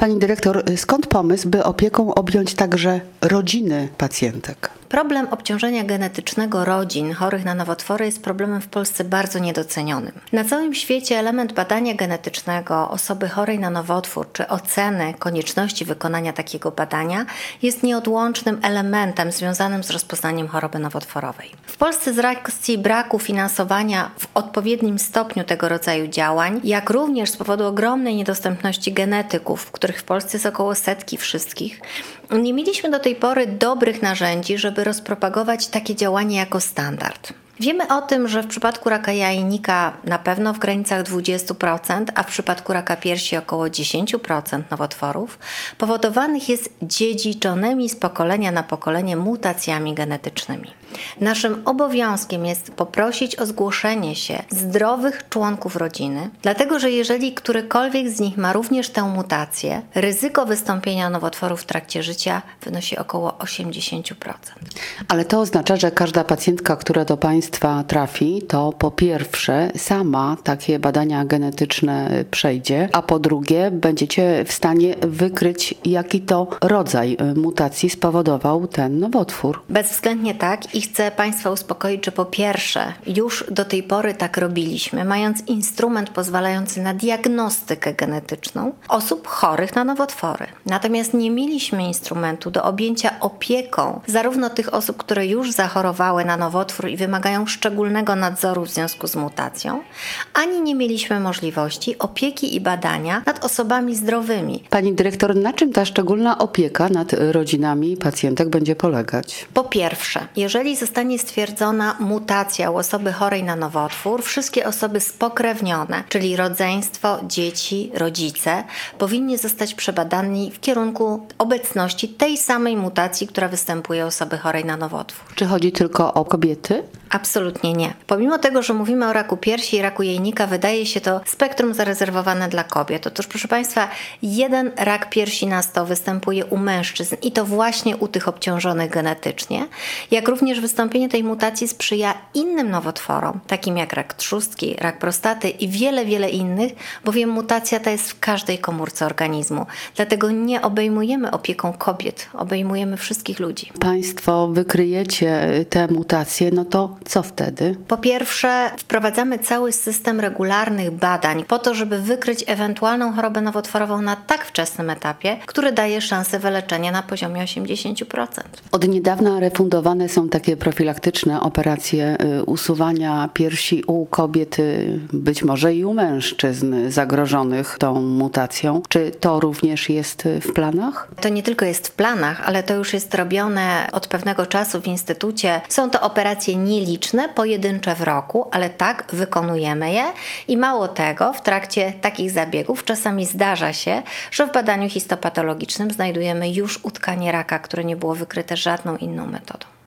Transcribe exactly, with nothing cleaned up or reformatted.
Pani dyrektor, skąd pomysł, by opieką objąć także rodziny pacjentek? Problem obciążenia genetycznego rodzin chorych na nowotwory jest problemem w Polsce bardzo niedocenionym. Na całym świecie element badania genetycznego osoby chorej na nowotwór czy oceny konieczności wykonania takiego badania jest nieodłącznym elementem związanym z rozpoznaniem choroby nowotworowej. W Polsce z racji braku finansowania w odpowiednim stopniu tego rodzaju działań, jak również z powodu ogromnej niedostępności genetyków, których w Polsce jest około setki wszystkich, nie mieliśmy do tej pory dobrych narzędzi, żeby rozpropagować takie działanie jako standard. Wiemy o tym, że w przypadku raka jajnika na pewno w granicach dwadzieścia procent, a w przypadku raka piersi około dziesięć procent nowotworów powodowanych jest dziedziczonymi z pokolenia na pokolenie mutacjami genetycznymi. Naszym obowiązkiem jest poprosić o zgłoszenie się zdrowych członków rodziny, dlatego że jeżeli którykolwiek z nich ma również tę mutację, ryzyko wystąpienia nowotworu w trakcie życia wynosi około osiemdziesiąt procent. Ale to oznacza, że każda pacjentka, która do Państwa trafi, to po pierwsze sama takie badania genetyczne przejdzie, a po drugie będziecie w stanie wykryć, jaki to rodzaj mutacji spowodował ten nowotwór. Bezwzględnie tak i chcę Państwa uspokoić, że po pierwsze już do tej pory tak robiliśmy, mając instrument pozwalający na diagnostykę genetyczną osób chorych na nowotwory. Natomiast nie mieliśmy instrumentu do objęcia opieką zarówno tych osób, które już zachorowały na nowotwór i wymagają szczególnego nadzoru w związku z mutacją, ani nie mieliśmy możliwości opieki i badania nad osobami zdrowymi. Pani dyrektor, na czym ta szczególna opieka nad rodzinami pacjentek będzie polegać? Po pierwsze, jeżeli zostanie stwierdzona mutacja u osoby chorej na nowotwór, wszystkie osoby spokrewnione, czyli rodzeństwo, dzieci, rodzice, powinni zostać przebadani w kierunku obecności tej samej mutacji, która występuje u osoby chorej na nowotwór. Czy chodzi tylko o kobiety? Absolutnie nie. Pomimo tego, że mówimy o raku piersi i raku jajnika, wydaje się to spektrum zarezerwowane dla kobiet. Otóż, proszę Państwa, jeden rak piersi na sto występuje u mężczyzn i to właśnie u tych obciążonych genetycznie, jak również wystąpienie tej mutacji sprzyja innym nowotworom, takim jak rak trzustki, rak prostaty i wiele, wiele innych, bowiem mutacja ta jest w każdej komórce organizmu. Dlatego nie obejmujemy opieką kobiet, obejmujemy wszystkich ludzi. Państwo wykryjecie te mutacje, no to co wtedy? Po pierwsze, wprowadzamy cały system regularnych badań po to, żeby wykryć ewentualną chorobę nowotworową na tak wczesnym etapie, który daje szansę wyleczenia na poziomie osiemdziesiąt procent. Od niedawna refundowane są takie profilaktyczne operacje y, usuwania piersi u kobiet, y, być może i u mężczyzn zagrożonych tą mutacją. Czy to również jest w planach? To nie tylko jest w planach, ale to już jest robione od pewnego czasu w instytucie. Są to operacje nieliczne, pojedyncze w roku, ale tak, wykonujemy je i mało tego, w trakcie takich zabiegów czasami zdarza się, że w badaniu histopatologicznym znajdujemy już utkanie raka, które nie było wykryte żadną inną metodą.